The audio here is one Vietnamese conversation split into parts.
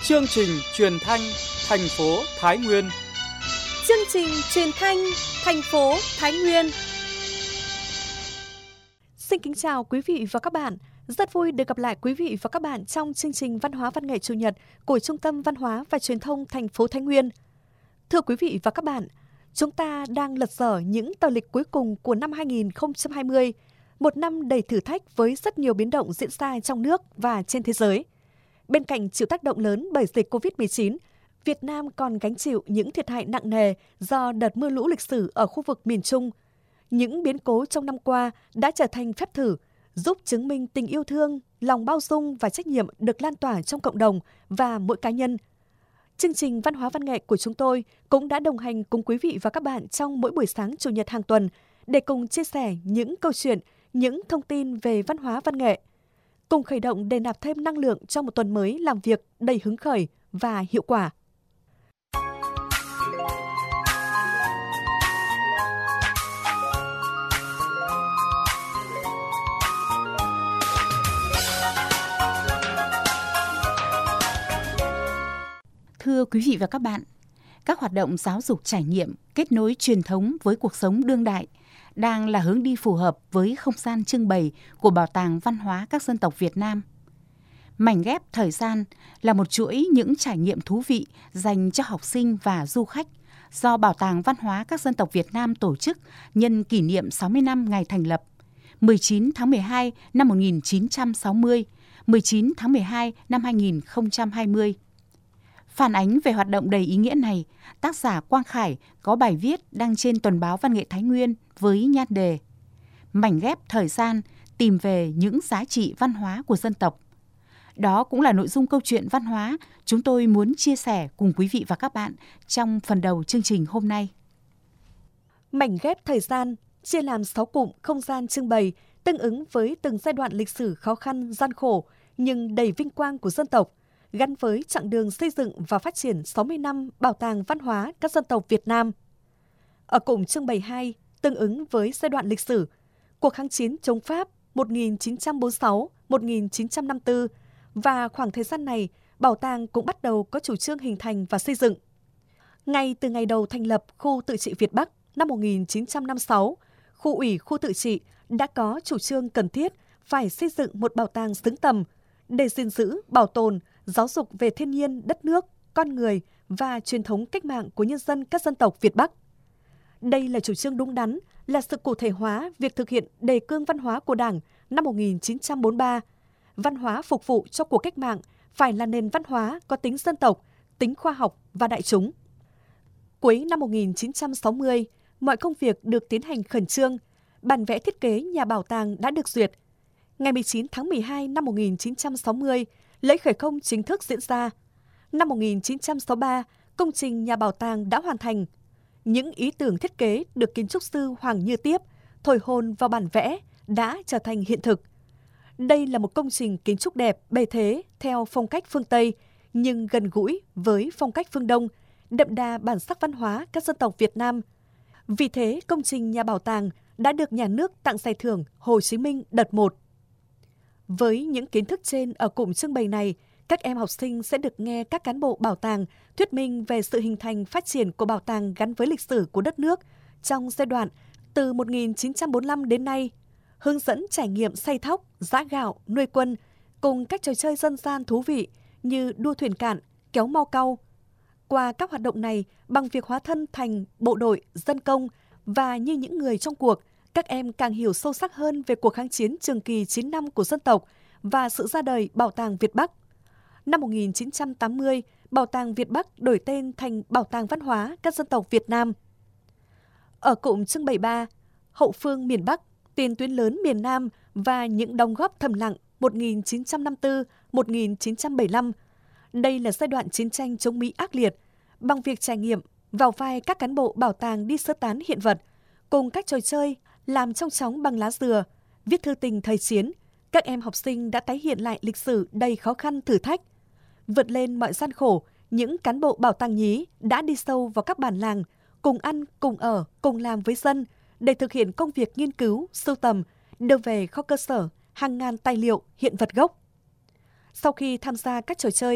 Chương trình truyền thanh thành phố Thái Nguyên. Chương trình truyền thanh thành phố Thái Nguyên. Xin kính chào quý vị và các bạn. Rất vui được gặp lại quý vị và các bạn trong chương trình Văn hóa Văn nghệ Chủ nhật của Trung tâm Văn hóa và Truyền thông thành phố Thái Nguyên. Thưa quý vị và các bạn, chúng ta đang lật dở những tờ lịch cuối cùng của năm 2020, một năm đầy thử thách với rất nhiều biến động diễn ra trong nước và trên thế giới. Bên cạnh chịu tác động lớn bởi dịch Covid-19, Việt Nam còn gánh chịu những thiệt hại nặng nề do đợt mưa lũ lịch sử ở khu vực miền Trung. Những biến cố trong năm qua đã trở thành phép thử, giúp chứng minh tình yêu thương, lòng bao dung và trách nhiệm được lan tỏa trong cộng đồng và mỗi cá nhân. Chương trình Văn hóa Văn nghệ của chúng tôi cũng đã đồng hành cùng quý vị và các bạn trong mỗi buổi sáng Chủ nhật hàng tuần để cùng chia sẻ những câu chuyện, những thông tin về văn hóa văn nghệ. Cùng khởi động để nạp thêm năng lượng cho một tuần mới làm việc đầy hứng khởi và hiệu quả. Thưa quý vị và các bạn, các hoạt động giáo dục trải nghiệm, kết nối truyền thống với cuộc sống đương đại đang là hướng đi phù hợp với không gian trưng bày của Bảo tàng Văn hóa các dân tộc Việt Nam. Mảnh ghép thời gian là một chuỗi những trải nghiệm thú vị dành cho học sinh và du khách do Bảo tàng Văn hóa các dân tộc Việt Nam tổ chức nhân kỷ niệm 60 năm ngày thành lập, 19 tháng 12 năm 1960, 19 tháng 12 năm 2020. Phản ánh về hoạt động đầy ý nghĩa này, tác giả Quang Khải có bài viết đăng trên Tuần báo Văn nghệ Thái Nguyên với nhan đề Mảnh ghép thời gian tìm về những giá trị văn hóa của dân tộc. Đó cũng là nội dung câu chuyện văn hóa chúng tôi muốn chia sẻ cùng quý vị và các bạn trong phần đầu chương trình hôm nay. Mảnh ghép thời gian chia làm 6 cụm không gian trưng bày tương ứng với từng giai đoạn lịch sử khó khăn, gian khổ nhưng đầy vinh quang của dân tộc, gắn với chặng đường xây dựng và phát triển 60 năm Bảo tàng Văn hóa các dân tộc Việt Nam. Ở cụm trưng bày 2, tương ứng với giai đoạn lịch sử, cuộc kháng chiến chống Pháp 1946-1954 và khoảng thời gian này, bảo tàng cũng bắt đầu có chủ trương hình thành và xây dựng. Ngay từ ngày đầu thành lập khu tự trị Việt Bắc năm 1956, khu ủy khu tự trị đã có chủ trương cần thiết phải xây dựng một bảo tàng xứng tầm để gìn giữ, bảo tồn, giáo dục về thiên nhiên, đất nước, con người và truyền thống cách mạng của nhân dân các dân tộc Việt Bắc. Đây là chủ trương đúng đắn, là sự cụ thể hóa việc thực hiện đề cương văn hóa của Đảng năm 1943. Văn hóa phục vụ cho cuộc cách mạng phải là nền văn hóa có tính dân tộc, tính khoa học và đại chúng. Cuối năm 1960, mọi công việc được tiến hành khẩn trương, bản vẽ thiết kế nhà bảo tàng đã được duyệt. Ngày 19 tháng 12 năm 1960, lễ khởi công chính thức diễn ra. Năm 1963, công trình nhà bảo tàng đã hoàn thành. Những ý tưởng thiết kế được kiến trúc sư Hoàng Như Tiếp thổi hồn vào bản vẽ đã trở thành hiện thực. Đây là một công trình kiến trúc đẹp, bề thế theo phong cách phương Tây nhưng gần gũi với phong cách phương Đông, đậm đà bản sắc văn hóa các dân tộc Việt Nam. Vì thế, công trình nhà bảo tàng đã được nhà nước tặng giải thưởng Hồ Chí Minh đợt 1. Với những kiến thức trên ở cụm trưng bày này, các em học sinh sẽ được nghe các cán bộ bảo tàng thuyết minh về sự hình thành phát triển của bảo tàng gắn với lịch sử của đất nước trong giai đoạn từ 1945 đến nay, hướng dẫn trải nghiệm xay thóc, giã gạo, nuôi quân, cùng các trò chơi dân gian thú vị như đua thuyền cạn, kéo mao cau. Qua các hoạt động này, bằng việc hóa thân thành bộ đội, dân công và như những người trong cuộc, các em càng hiểu sâu sắc hơn về cuộc kháng chiến trường kỳ 9 năm của dân tộc và sự ra đời Bảo tàng Việt Bắc. Năm 1980, Bảo tàng Việt Bắc đổi tên thành Bảo tàng Văn hóa các dân tộc Việt Nam. Ở cụm trưng bày 3, hậu phương miền Bắc, tiền tuyến lớn miền Nam và những đóng góp thầm lặng 1954-1975. Đây là giai đoạn chiến tranh chống Mỹ ác liệt. Bằng việc trải nghiệm, vào vai các cán bộ bảo tàng đi sơ tán hiện vật, cùng các trò chơi, làm trong chóng bằng lá dừa, viết thư tình thời chiến, các em học sinh đã tái hiện lại lịch sử đầy khó khăn thử thách. Vượt lên mọi gian khổ, những cán bộ bảo tàng nhí đã đi sâu vào các bản làng, cùng ăn, cùng ở, cùng làm với dân để thực hiện công việc nghiên cứu, sưu tầm, đưa về kho cơ sở hàng ngàn tài liệu, hiện vật gốc. Sau khi tham gia các trò chơi,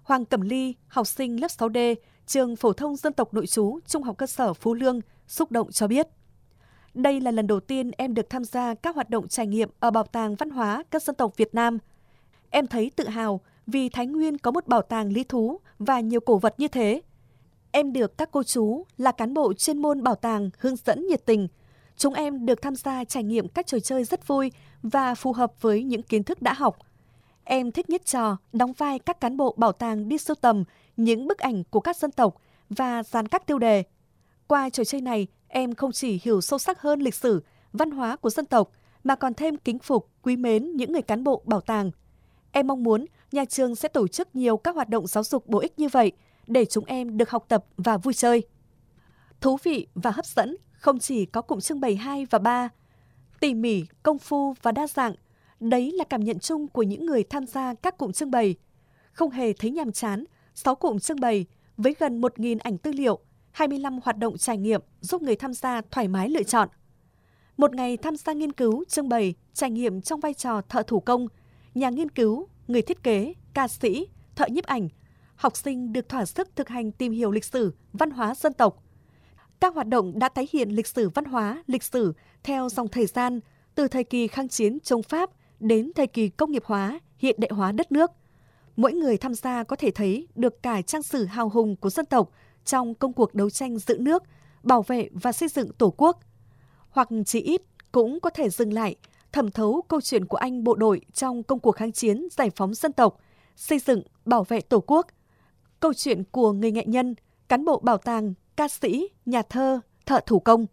Hoàng Cẩm Ly, học sinh lớp 6D, trường phổ thông dân tộc nội trú, Trung học cơ sở Phú Lương, xúc động cho biết. Đây là lần đầu tiên em được tham gia các hoạt động trải nghiệm ở Bảo tàng Văn hóa các dân tộc Việt Nam. Em thấy tự hào vì Thái Nguyên có một bảo tàng lý thú và nhiều cổ vật như thế. Em được các cô chú là cán bộ chuyên môn bảo tàng hướng dẫn nhiệt tình. Chúng em được tham gia trải nghiệm các trò chơi rất vui và phù hợp với những kiến thức đã học. Em thích nhất trò đóng vai các cán bộ bảo tàng đi sưu tầm những bức ảnh của các dân tộc và dán các tiêu đề. Qua trò chơi này, em không chỉ hiểu sâu sắc hơn lịch sử, văn hóa của dân tộc, mà còn thêm kính phục, quý mến những người cán bộ bảo tàng. Em mong muốn nhà trường sẽ tổ chức nhiều các hoạt động giáo dục bổ ích như vậy để chúng em được học tập và vui chơi. Thú vị và hấp dẫn không chỉ có cụm trưng bày 2 và 3, tỉ mỉ, công phu và đa dạng. Đấy là cảm nhận chung của những người tham gia các cụm trưng bày. Không hề thấy nhàm chán, 6 cụm trưng bày với gần 1.000 ảnh tư liệu, 25 hoạt động trải nghiệm giúp người tham gia thoải mái lựa chọn. Một ngày tham gia nghiên cứu, trưng bày, trải nghiệm trong vai trò thợ thủ công, nhà nghiên cứu, người thiết kế, ca sĩ, thợ nhiếp ảnh, học sinh được thỏa sức thực hành tìm hiểu lịch sử, văn hóa dân tộc. Các hoạt động đã tái hiện lịch sử văn hóa, lịch sử theo dòng thời gian, từ thời kỳ kháng chiến chống Pháp đến thời kỳ công nghiệp hóa, hiện đại hóa đất nước. Mỗi người tham gia có thể thấy được cả trang sử hào hùng của dân tộc trong công cuộc đấu tranh giữ nước, bảo vệ và xây dựng Tổ quốc. Hoặc chỉ ít cũng có thể dừng lại, thẩm thấu câu chuyện của anh bộ đội trong công cuộc kháng chiến giải phóng dân tộc, xây dựng, bảo vệ Tổ quốc. Câu chuyện của người nghệ nhân, cán bộ bảo tàng, ca sĩ, nhà thơ, thợ thủ công.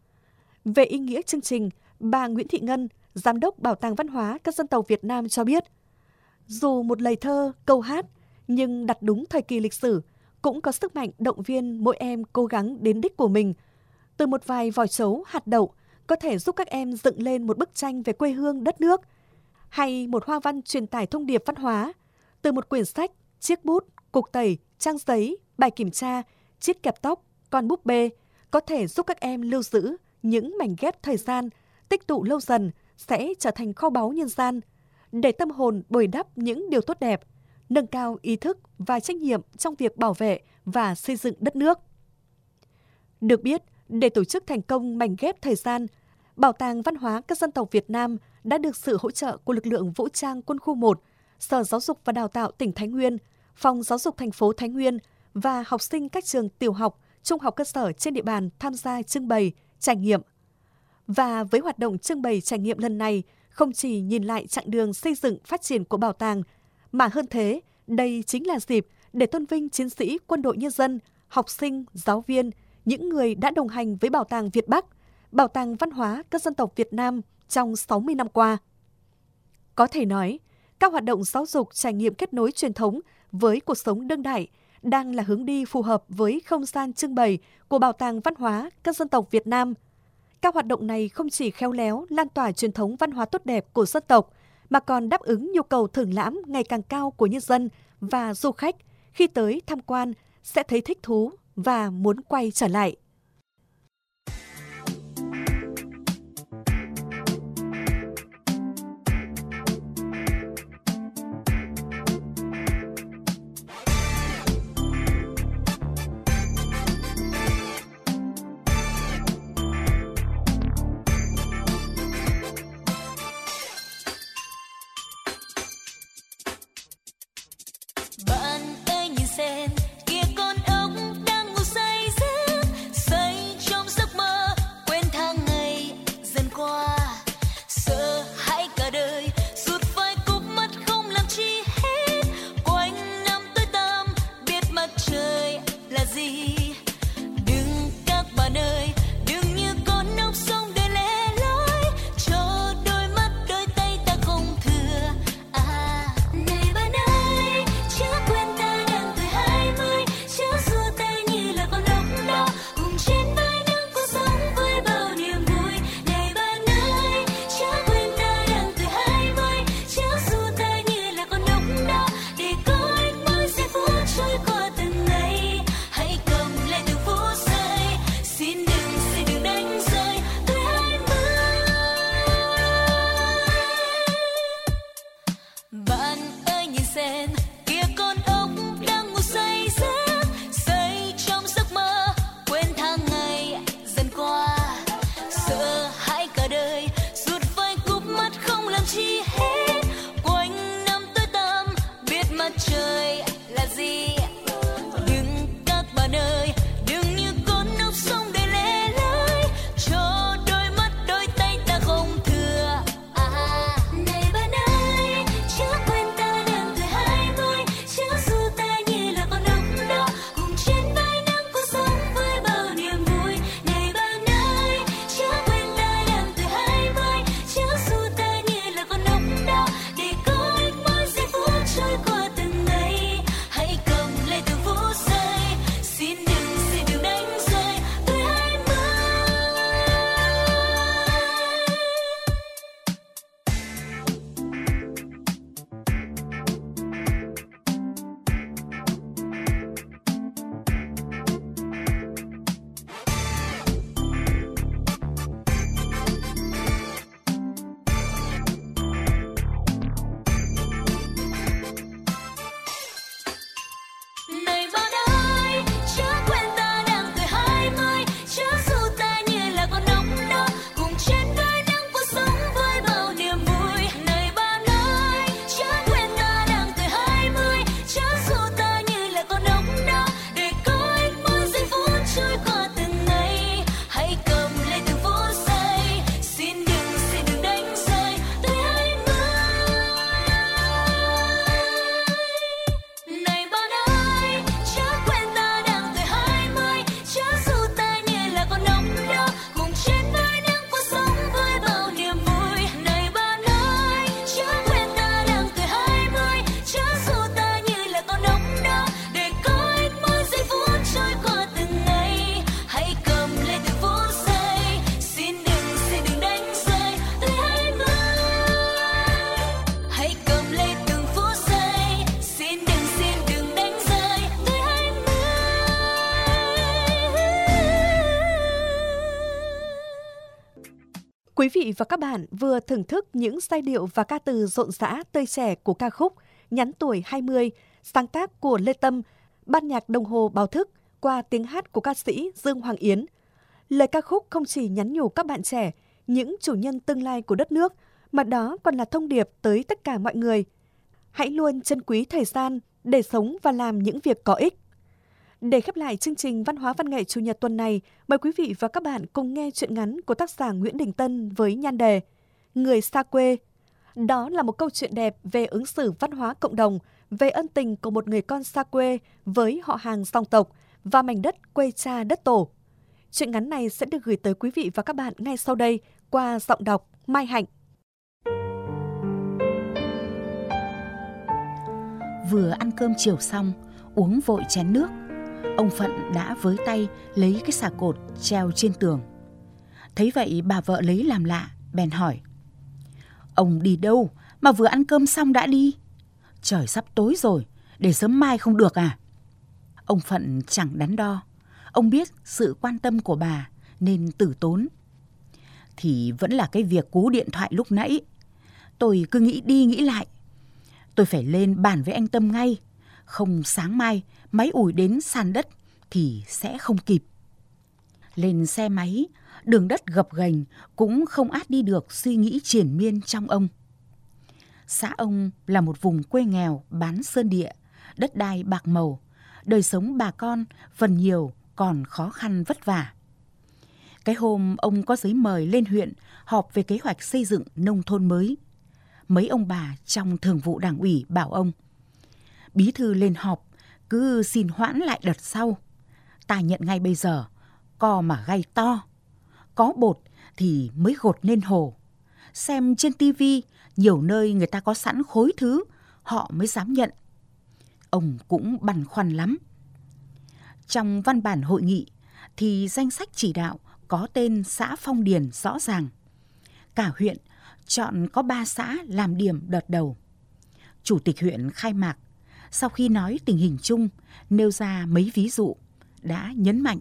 Về ý nghĩa chương trình, bà Nguyễn Thị Ngân, Giám đốc Bảo tàng Văn hóa các dân tộc Việt Nam cho biết, dù một lời thơ, câu hát, nhưng đặt đúng thời kỳ lịch sử, cũng có sức mạnh động viên mỗi em cố gắng đến đích của mình. Từ một vài vỏ trấu, hạt đậu, có thể giúp các em dựng lên một bức tranh về quê hương đất nước, hay một hoa văn truyền tải thông điệp văn hóa. Từ một quyển sách, chiếc bút, cục tẩy, trang giấy, bài kiểm tra, chiếc kẹp tóc, con búp bê, có thể giúp các em lưu giữ những mảnh ghép thời gian, tích tụ lâu dần sẽ trở thành kho báu nhân gian, để tâm hồn bồi đắp những điều tốt đẹp, nâng cao ý thức và trách nhiệm trong việc bảo vệ và xây dựng đất nước. Được biết, để tổ chức thành công mảnh ghép thời gian, Bảo tàng Văn hóa các dân tộc Việt Nam đã được sự hỗ trợ của lực lượng vũ trang quân khu 1, Sở Giáo dục và Đào tạo tỉnh Thái Nguyên, Phòng Giáo dục thành phố Thái Nguyên và học sinh các trường tiểu học, trung học cơ sở trên địa bàn tham gia trưng bày, trải nghiệm. Và với hoạt động trưng bày trải nghiệm lần này, không chỉ nhìn lại chặng đường xây dựng phát triển của bảo tàng, mà hơn thế, đây chính là dịp để tôn vinh chiến sĩ quân đội nhân dân, học sinh, giáo viên, những người đã đồng hành với Bảo tàng Việt Bắc, Bảo tàng Văn hóa các dân tộc Việt Nam trong 60 năm qua. Có thể nói, các hoạt động giáo dục trải nghiệm kết nối truyền thống với cuộc sống đương đại đang là hướng đi phù hợp với không gian trưng bày của Bảo tàng Văn hóa các dân tộc Việt Nam. Các hoạt động này không chỉ khéo léo lan tỏa truyền thống văn hóa tốt đẹp của dân tộc, mà còn đáp ứng nhu cầu thưởng lãm ngày càng cao của nhân dân và du khách khi tới tham quan sẽ thấy thích thú và muốn quay trở lại. Bạn ơi nhìn xem, kia con ốc đang ngủ say giấc, say trong giấc mơ, quên tháng ngày dần qua, sợ hãi cả đời, rụt vai cụp mắt không làm chi hết, quanh năm tối tăm, biết mặt trời là gì. Đừng các bạn ơi, đừng như con ốc sống đời lẻ loi, cho đôi mắt đôi tay ta không thừa. Này bạn ơi, chớ quên ta đang tuổi 20, chớ xua tay như là con ốc đó, cùng trên vai nâng cuộc sống với bao niềm vui. Này bạn ơi, chớ quên ta đang tuổi 20, chớ xua tay như là con ốc đó, để có anh mỗi giây phút trôi qua từng ngày. Hãy cầm lấy từng phút giây, xin đừng đánh rơi tuổi 20. Bạn ơi nhìn xem, kia con ốc Quý vị và các bạn vừa thưởng thức những giai điệu và ca từ rộn rã tươi trẻ của ca khúc Nhắn tuổi 20, sáng tác của Lê Tâm, ban nhạc đồng hồ báo thức qua tiếng hát của ca sĩ Dương Hoàng Yến. Lời ca khúc không chỉ nhắn nhủ các bạn trẻ, những chủ nhân tương lai của đất nước, mà đó còn là thông điệp tới tất cả mọi người. Hãy luôn trân quý thời gian để sống và làm những việc có ích. Để khép lại chương trình Văn hóa Văn nghệ Chủ nhật tuần này, mời quý vị và các bạn cùng nghe truyện ngắn của tác giả Nguyễn Đình Tân với nhan đề Người xa quê. Đó là một câu chuyện đẹp về ứng xử văn hóa cộng đồng, về ân tình của một người con xa quê với họ hàng dòng tộc và mảnh đất quê cha đất tổ. Truyện ngắn này sẽ được gửi tới quý vị và các bạn ngay sau đây qua giọng đọc Mai Hạnh. Vừa ăn cơm chiều xong, uống vội chén nước, ông Phận đã với tay lấy cái xà cột treo trên tường. Thấy vậy bà vợ lấy làm lạ, bèn hỏi: Ông đi đâu mà vừa ăn cơm xong đã đi? Trời sắp tối rồi, để sớm mai không được à? Ông Phận chẳng đắn đo. Ông biết sự quan tâm của bà nên từ tốn. Thì vẫn là cái việc cú điện thoại lúc nãy. Tôi cứ nghĩ đi nghĩ lại. Tôi phải lên bàn với anh Tâm ngay. Không sáng mai máy ủi đến sàn đất thì sẽ không kịp. Lên xe máy, đường đất gập ghềnh cũng không át đi được suy nghĩ triền miên trong ông. Xã ông là một vùng quê nghèo bán sơn địa, đất đai bạc màu, đời sống bà con phần nhiều còn khó khăn vất vả. Cái hôm ông có giấy mời lên huyện họp về kế hoạch xây dựng nông thôn mới. Mấy ông bà trong thường vụ đảng ủy bảo ông: Bí thư lên họp, cứ xin hoãn lại đợt sau. Ta nhận ngay bây giờ, co mà gay to. Có bột thì mới gột nên hồ. Xem trên tivi, nhiều nơi người ta có sẵn khối thứ, họ mới dám nhận. Ông cũng băn khoăn lắm. Trong văn bản hội nghị thì danh sách chỉ đạo có tên xã Phong Điền rõ ràng. Cả huyện chọn có 3 xã làm điểm đợt đầu. Chủ tịch huyện khai mạc, sau khi nói tình hình chung, nêu ra mấy ví dụ, đã nhấn mạnh: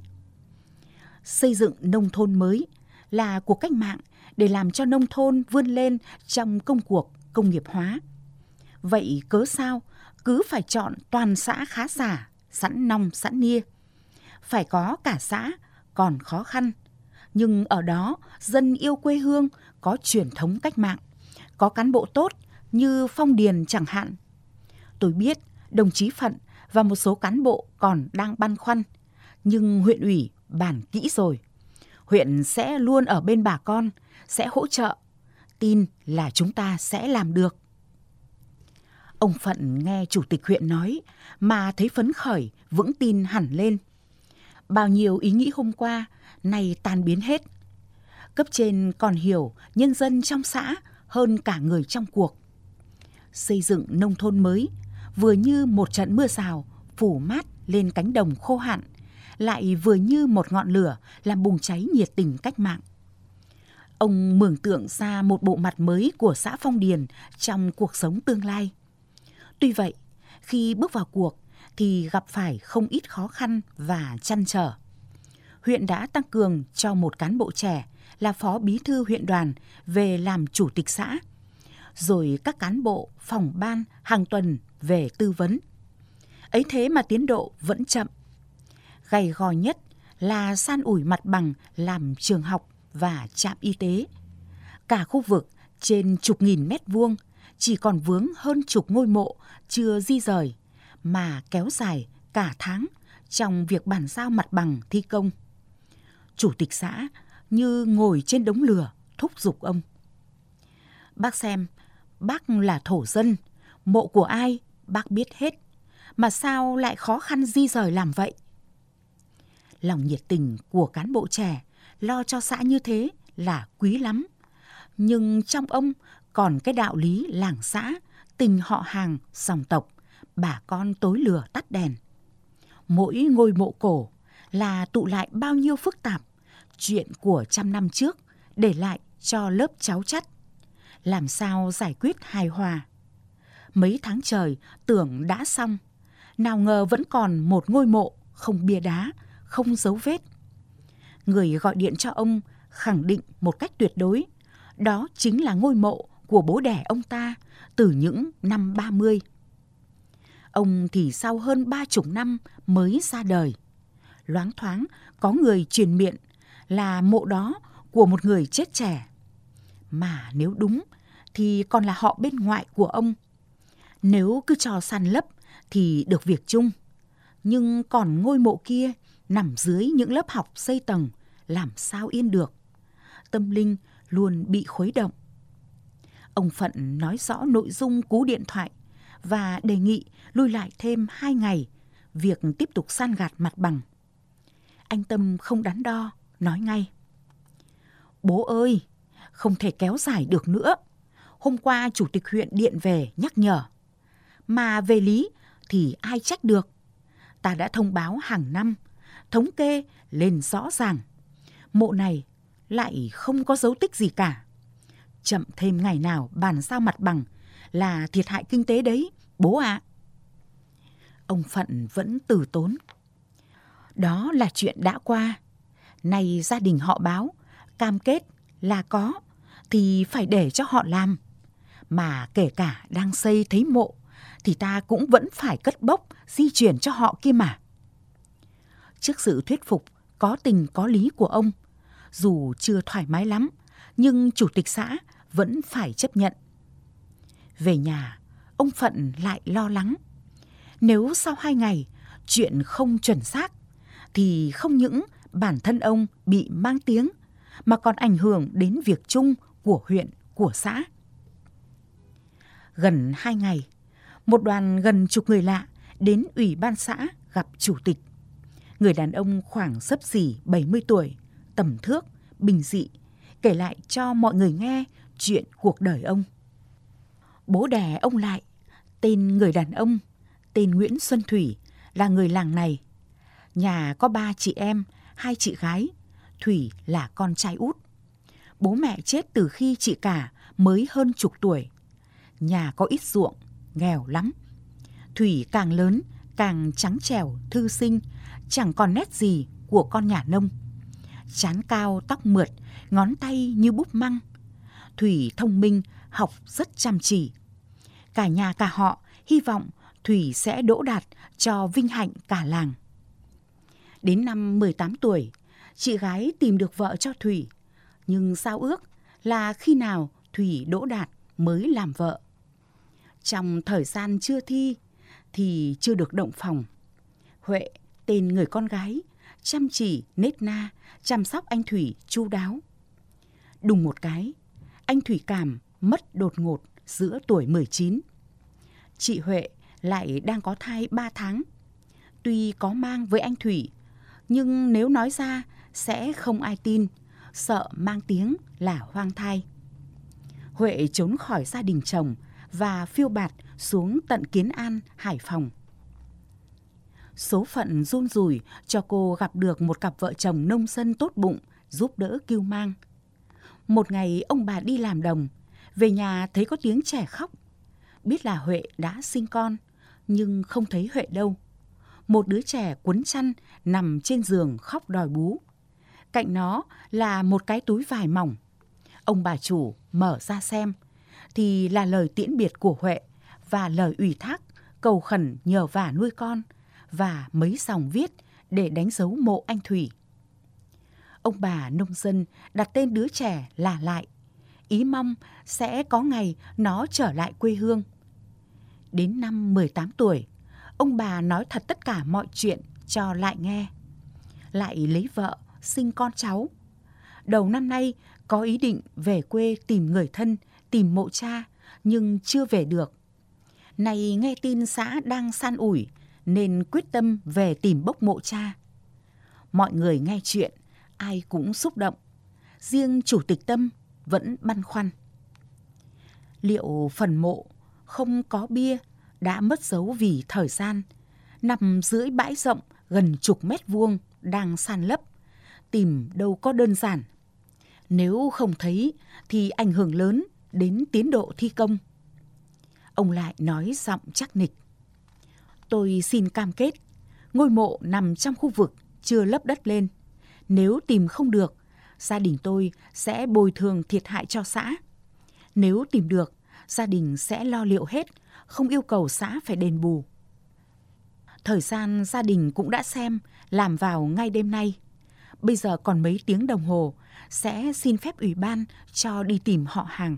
Xây dựng nông thôn mới là cuộc cách mạng để làm cho nông thôn vươn lên trong công cuộc công nghiệp hóa. Vậy cớ sao cứ phải chọn toàn xã khá giả, sẵn nong sẵn nia? Phải có cả xã còn khó khăn, nhưng ở đó dân yêu quê hương, có truyền thống cách mạng, có cán bộ tốt như Phong Điền chẳng hạn. Tôi biết đồng chí Phận và một số cán bộ còn đang băn khoăn, nhưng huyện ủy bàn kỹ rồi. Huyện sẽ luôn ở bên bà con, sẽ hỗ trợ. Tin là chúng ta sẽ làm được. Ông Phận nghe chủ tịch huyện nói mà thấy phấn khởi, vững tin hẳn lên. Bao nhiêu ý nghĩ hôm qua nay tan biến hết. Cấp trên còn hiểu nhân dân trong xã hơn cả người trong cuộc. Xây dựng nông thôn mới vừa như một trận mưa rào phủ mát lên cánh đồng khô hạn, lại vừa như một ngọn lửa làm bùng cháy nhiệt tình cách mạng. Ông mường tượng ra một bộ mặt mới của xã Phong Điền trong cuộc sống tương lai. Tuy vậy, khi bước vào cuộc thì gặp phải không ít khó khăn và trăn trở. Huyện đã tăng cường cho một cán bộ trẻ là phó bí thư huyện đoàn về làm chủ tịch xã, rồi các cán bộ phòng ban hàng tuần về tư vấn. Ấy thế mà tiến độ vẫn chậm. Gay gò nhất là san ủi mặt bằng làm trường học và trạm y tế. Cả khu vực trên chục nghìn mét vuông chỉ còn vướng hơn chục ngôi mộ chưa di rời, mà kéo dài cả tháng trong việc bàn giao mặt bằng thi công. Chủ tịch xã như ngồi trên đống lửa thúc giục ông: Bác xem, bác là thổ dân, mộ của ai bác biết hết, mà sao lại khó khăn di rời làm vậy? Lòng nhiệt tình của cán bộ trẻ lo cho xã như thế là quý lắm. Nhưng trong ông còn cái đạo lý làng xã, tình họ hàng, dòng tộc, bà con tối lửa tắt đèn. Mỗi ngôi mộ cổ là tụ lại bao nhiêu phức tạp, chuyện của trăm năm trước để lại cho lớp cháu chắt. Làm sao giải quyết hài hòa? Mấy tháng trời tưởng đã xong, nào ngờ vẫn còn một ngôi mộ không bia đá, không dấu vết. Người gọi điện cho ông khẳng định một cách tuyệt đối, Đó chính là ngôi mộ của bố đẻ ông ta từ những năm 30. Ông thì sau hơn 30 năm mới ra đời. Loáng thoáng có người truyền miệng là mộ đó của một người chết trẻ. Mà nếu đúng thì còn là họ bên ngoại của ông. Nếu cứ cho san lấp thì được việc chung. Nhưng còn ngôi mộ kia nằm dưới những lớp học xây tầng, làm sao yên được. Tâm linh luôn bị khuấy động. Ông Phận nói rõ nội dung cú điện thoại và đề nghị lui lại thêm 2 ngày việc tiếp tục san gạt mặt bằng. Anh Tâm không đắn đo, nói ngay: Bố ơi, không thể kéo dài được nữa. Hôm qua chủ tịch huyện điện về nhắc nhở. Mà về lý thì ai trách được. Ta đã thông báo hàng năm, thống kê lên rõ ràng. Mộ này lại không có dấu tích gì cả. Chậm thêm ngày nào bàn giao mặt bằng là thiệt hại kinh tế đấy, bố ạ. Ông Phận vẫn từ tốn. Đó là chuyện đã qua. Nay gia đình họ báo, cam kết là có thì phải để cho họ làm. Mà kể cả đang xây thấy mộ thì ta cũng vẫn phải cất bốc di chuyển cho họ kia mà. Trước sự thuyết phục có tình có lý của ông, dù chưa thoải mái lắm, nhưng chủ tịch xã vẫn phải chấp nhận. Về nhà, ông Phận lại lo lắng. Nếu sau 2 ngày chuyện không chuẩn xác, thì không những bản thân ông bị mang tiếng, mà còn ảnh hưởng đến việc chung của huyện, của xã. Gần 2 ngày, một đoàn gần chục người lạ đến ủy ban xã gặp chủ tịch. Người đàn ông khoảng xấp xỉ 70 tuổi, tầm thước, bình dị, kể lại cho mọi người nghe chuyện cuộc đời ông. Bố đẻ ông Lại, tên người đàn ông, tên Nguyễn Xuân Thủy, là người làng này. Nhà có 3 chị em, 2 chị gái. Thủy là con trai út. Bố mẹ chết từ khi chị cả mới hơn chục tuổi. Nhà có ít ruộng, nghèo lắm. Thủy càng lớn, càng trắng trẻo, thư sinh, chẳng còn nét gì của con nhà nông. Trán cao, tóc mượt, ngón tay như búp măng. Thủy thông minh, học rất chăm chỉ. Cả nhà cả họ hy vọng Thủy sẽ đỗ đạt cho vinh hạnh cả làng. Đến năm 18 tuổi, chị gái tìm được vợ cho Thủy, nhưng giao ước là khi nào Thủy đỗ đạt mới làm vợ. Trong thời gian chưa thi thì chưa được động phòng. Huệ, tên người con gái, chăm chỉ, nết na, chăm sóc anh Thủy chu đáo. Đùng một cái, anh Thủy Cảm mất đột ngột giữa tuổi 19. Chị Huệ lại đang có thai 3 tháng. Tuy có mang với anh Thủy, nhưng nếu nói ra sẽ không ai tin, sợ mang tiếng là hoang thai. Huệ trốn khỏi gia đình chồng và phiêu bạt xuống tận Kiến An, Hải Phòng. Số phận run rủi cho cô gặp được một cặp vợ chồng nông dân tốt bụng, giúp đỡ cưu mang. Một ngày ông bà đi làm đồng, về nhà thấy có tiếng trẻ khóc. Biết là Huệ đã sinh con, nhưng không thấy Huệ đâu. Một đứa trẻ quấn chăn nằm trên giường khóc đòi bú. Cạnh nó là một cái túi vải mỏng. Ông bà chủ mở ra xem, thì là lời tiễn biệt của Huệ và lời ủy thác cầu khẩn nhờ vả nuôi con và mấy dòng viết để đánh dấu mộ anh Thủy. Ông bà nông dân đặt tên đứa trẻ là Lại, ý mong sẽ có ngày nó trở lại quê hương. Đến năm 18 tuổi, ông bà nói thật tất cả mọi chuyện cho Lại nghe. Lại lấy vợ, sinh con cháu. Đầu năm nay có ý định về quê tìm người thân, tìm mộ cha, nhưng chưa về được. Này nghe tin xã đang san ủi, nên quyết tâm về tìm bốc mộ cha. Mọi người nghe chuyện, ai cũng xúc động. Riêng chủ tịch Tâm vẫn băn khoăn. Liệu phần mộ không có bia, đã mất dấu vì thời gian, nằm dưới bãi rộng gần chục mét vuông đang san lấp, tìm đâu có đơn giản. Nếu không thấy thì ảnh hưởng lớn đến tiến độ thi công. Ông Lại nói giọng chắc nịch. Tôi xin cam kết, ngôi mộ nằm trong khu vực chưa lấp đất lên. Nếu tìm không được, gia đình tôi sẽ bồi thường thiệt hại cho xã. Nếu tìm được, gia đình sẽ lo liệu hết, không yêu cầu xã phải đền bù. Thời gian gia đình cũng đã xem, làm vào ngay đêm nay. Bây giờ còn mấy tiếng đồng hồ, sẽ xin phép ủy ban cho đi tìm họ hàng.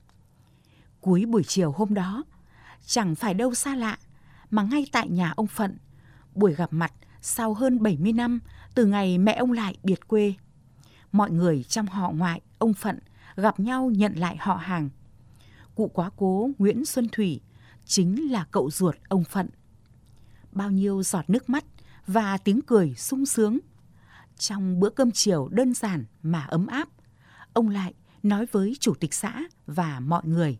Cuối buổi chiều hôm đó, chẳng phải đâu xa lạ, mà ngay tại nhà ông Phận, buổi gặp mặt sau hơn 70 năm từ ngày mẹ ông Lại biệt quê. Mọi người trong họ ngoại ông Phận gặp nhau nhận lại họ hàng. Cụ quá cố Nguyễn Xuân Thủy chính là cậu ruột ông Phận. Bao nhiêu giọt nước mắt và tiếng cười sung sướng. Trong bữa cơm chiều đơn giản mà ấm áp, ông Lại nói với chủ tịch xã và mọi người: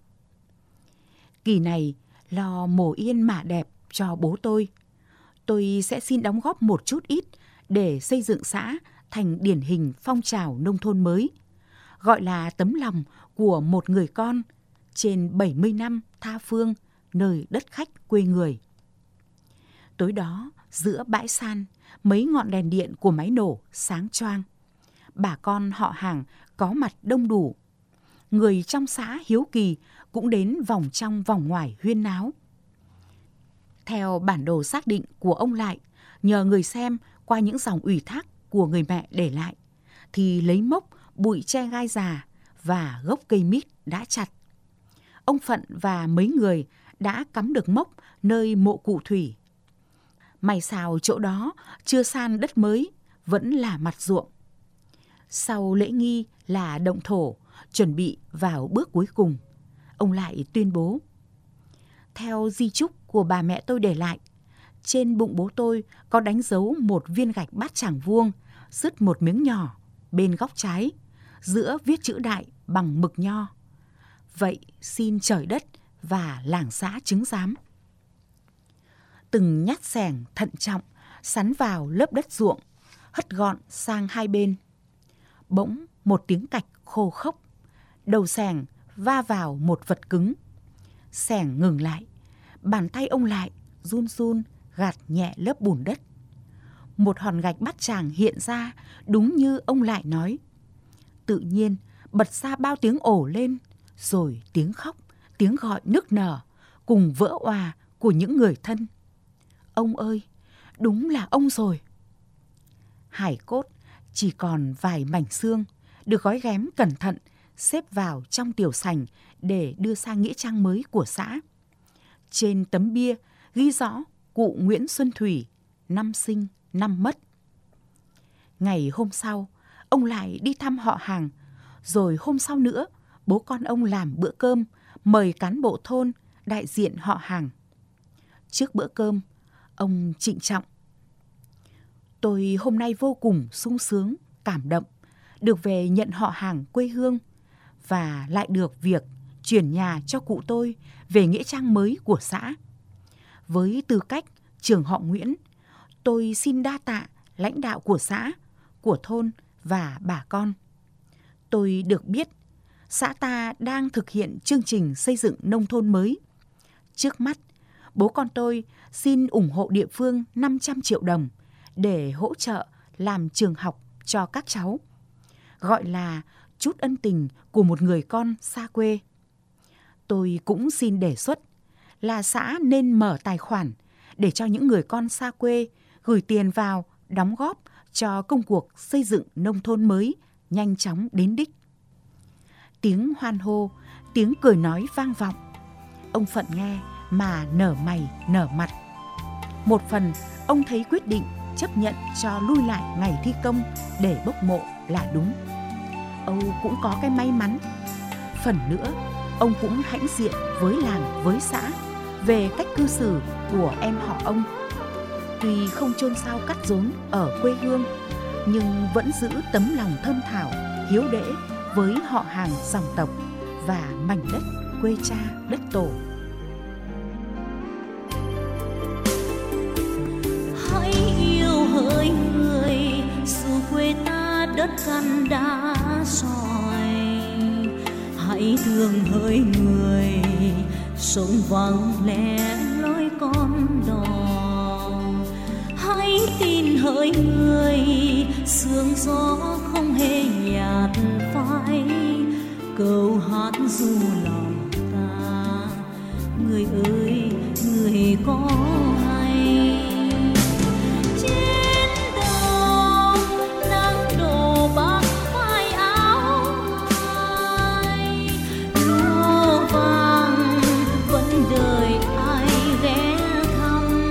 kỳ này lo mồ yên mả đẹp cho bố tôi sẽ xin đóng góp một chút ít để xây dựng xã thành điển hình phong trào nông thôn mới, gọi là tấm lòng của một người con trên 70 năm tha phương nơi đất khách quê người. Tối đó, giữa bãi san, mấy ngọn đèn điện của máy nổ sáng choang. Bà con họ hàng có mặt đông đủ. Người trong xã hiếu kỳ cũng đến vòng trong vòng ngoài huyên náo. Theo bản đồ xác định của ông Lại, nhờ người xem qua những dòng ủy thác của người mẹ để lại, thì lấy mốc bụi tre gai già và gốc cây mít đã chặt. Ông Phận và mấy người đã cắm được mốc nơi mộ cụ Thủy. May sao chỗ đó chưa san đất mới, vẫn là mặt ruộng. Sau lễ nghi là động thổ, chuẩn bị vào bước cuối cùng, ông Lại tuyên bố: theo di chúc của bà mẹ tôi để lại, trên bụng bố tôi có đánh dấu một viên gạch bát tràng vuông, sứt một miếng nhỏ bên góc trái, giữa viết chữ đại bằng mực nho. Vậy xin trời đất và làng xã chứng giám. Từng nhát xẻng thận trọng sắn vào lớp đất ruộng, hất gọn sang hai bên. Bỗng một tiếng cạch khô khốc, đầu xẻng va vào một vật cứng. Xẻng ngừng lại, bàn tay ông Lại run run gạt nhẹ lớp bùn đất. Một hòn gạch bát tràng hiện ra đúng như ông Lại nói. Tự nhiên bật ra bao tiếng ồ lên, rồi tiếng khóc, tiếng gọi nức nở cùng vỡ òa của những người thân. Ông ơi, đúng là ông rồi. Hải cốt chỉ còn vài mảnh xương, được gói ghém cẩn thận, xếp vào trong tiểu sành để đưa sang nghĩa trang mới của xã. Trên tấm bia ghi rõ cụ Nguyễn Xuân Thủy, năm sinh, năm mất. Ngày hôm sau, ông lại đi thăm họ hàng, rồi hôm sau nữa, bố con ông làm bữa cơm, mời cán bộ thôn, đại diện họ hàng. Trước bữa cơm, ông trịnh trọng: tôi hôm nay vô cùng sung sướng, cảm động, được về nhận họ hàng quê hương và lại được việc chuyển nhà cho cụ tôi về nghĩa trang mới của xã. Với tư cách trưởng họ Nguyễn, tôi xin đa tạ lãnh đạo của xã, của thôn và bà con. Tôi được biết xã ta đang thực hiện chương trình xây dựng nông thôn mới. Trước mắt, bố con tôi xin ủng hộ địa phương 500 triệu đồng để hỗ trợ làm trường học cho các cháu, gọi là chút ân tình của một người con xa quê. Tôi cũng xin đề xuất là xã nên mở tài khoản để cho những người con xa quê gửi tiền vào đóng góp cho công cuộc xây dựng nông thôn mới nhanh chóng đến đích. Tiếng hoan hô, tiếng cười nói vang vọng. Ông Phận nghe mà nở mày nở mặt. Một phần ông thấy quyết định chấp nhận cho lui lại ngày thi công để bốc mộ là đúng. Âu cũng có cái may mắn. Phần nữa, ông cũng hãnh diện với làng với xã về cách cư xử của em họ ông. Tuy không chôn sao cắt rốn ở quê hương, nhưng vẫn giữ tấm lòng thơm thảo, hiếu đễ với họ hàng dòng tộc và mảnh đất quê cha đất tổ. Hãy yêu hỡi người, dù quê ta đất căn đá sỏi. Hãy thương hỡi người, sông vắng lẻ lối con đò. Hãy tin hỡi người, sương gió không hề nhạt phai, câu hát ru lòng ta. Người ơi, người có hay trên đồng nắng đổ bạc vai áo ai, lúa vàng vẫn đợi ai ghé thăm.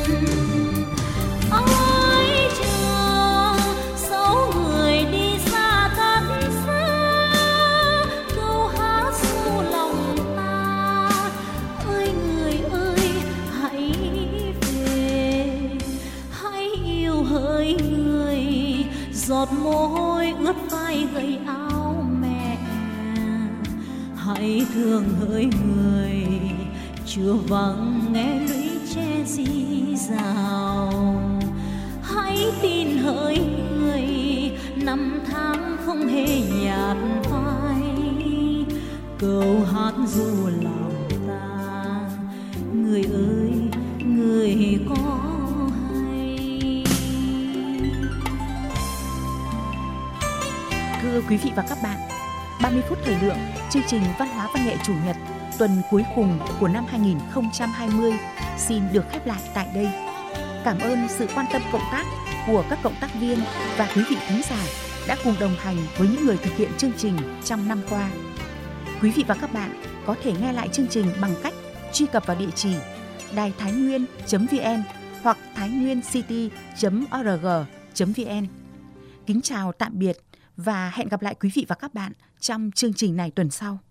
Ai chờ sáu người đi xa thật xa, câu hát ru lòng ta. Ơi người ơi, hãy về, hãy yêu hỡi người. Giọt mồ hôi ướt vai gầy áo mẹ, hãy thương hỡi người. Chưa vắng nghe lũy tre rì rào, hãy tin hỡi người. Năm tháng không hề nhạt phai, câu hát ru lòng ta. Người ơi, người có hay. Thưa quý vị và các bạn, 30 phút thời lượng chương trình Văn hóa văn nghệ chủ nhật tuần cuối cùng của năm 2020 xin được khép lại tại đây. Cảm ơn sự quan tâm cộng tác của các cộng tác viên và quý vị thính giả đã cùng đồng hành với những người thực hiện chương trình trong năm qua. Quý vị và các bạn có thể nghe lại chương trình bằng cách truy cập vào địa chỉ đài-thái-nguyên.vn hoặc thainguyencity.org.vn. Kính chào tạm biệt và hẹn gặp lại quý vị và các bạn trong chương trình này tuần sau.